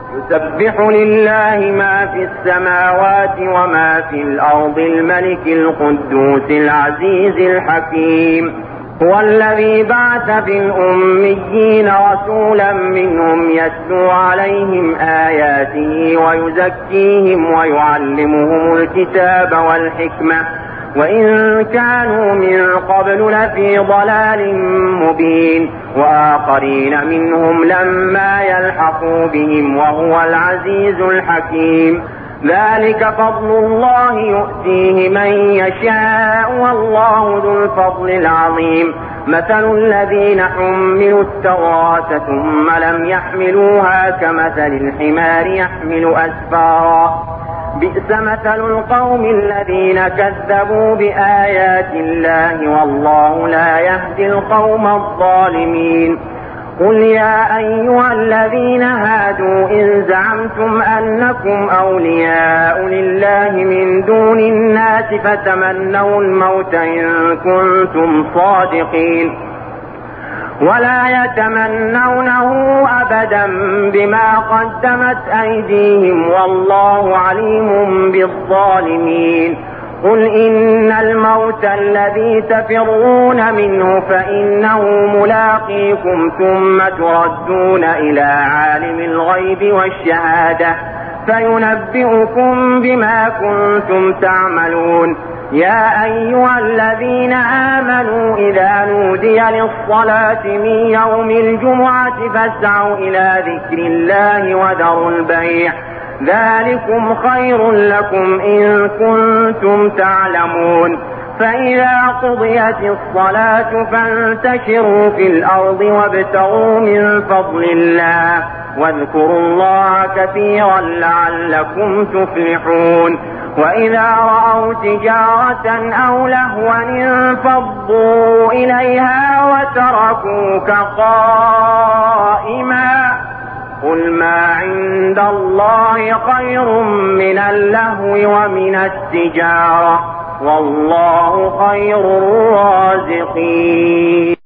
يسبح لله ما في السماوات وما في الأرض الملك القدوس العزيز الحكيم. هو الذي بعث في الأميين رسولا منهم يتلو عليهم آياته ويزكيهم ويعلمهم الكتاب والحكمة وإن كانوا من قبل لفي ضلال مبين وآخرين منهم لما يلحقوا بهم وهو العزيز الحكيم. ذلك فضل الله يؤتيه من يشاء والله ذو الفضل العظيم. مثل الذين حملوا التوراة ثم لم يحملوها كمثل الحمار يحمل أسفارا بئس مثل القوم الذين كذبوا بآيات الله والله لا يهدي القوم الظالمين. قل يا أيها الذين هادوا إن زعمتم أنكم أولياء لله من دون الناس فتمنوا الموت إن كنتم صادقين ولا يتمنونه أبدا بما قدمت أيديهم والله عليم بالظالمين. قل إن الموت الذي تفرون منه فإنه ملاقيكم ثم تردون إلى عالم الغيب والشهادة فينبئكم بما كنتم تعملون. يا أيها الذين آمنوا إذا نودي للصلاة من يوم الجمعة فاسعوا إلى ذكر الله وذروا البيع ذلكم خير لكم إن كنتم تعلمون. فإذا قضيت الصلاة فانتشروا في الأرض وابتغوا من فضل الله واذكروا الله كثيرا لعلكم تفلحون. وإذا رأوا تجارة أو لهوا انفضوا إليها وتركوك قائما قل ما عند الله خير من اللهو ومن التجارة والله خير الرازقين.